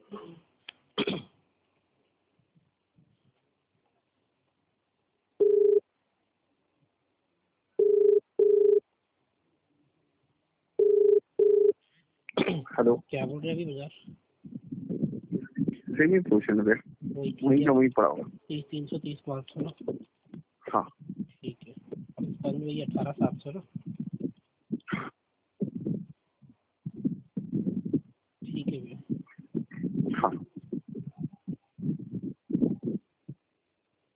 Hello, क्या बोल रहे हैं अभी बाजार सेम ही पोजीशन है, वहीं का वहीं पड़ा हुआ। 330 500 ना? हाँ ठीक है, 18,700 ना?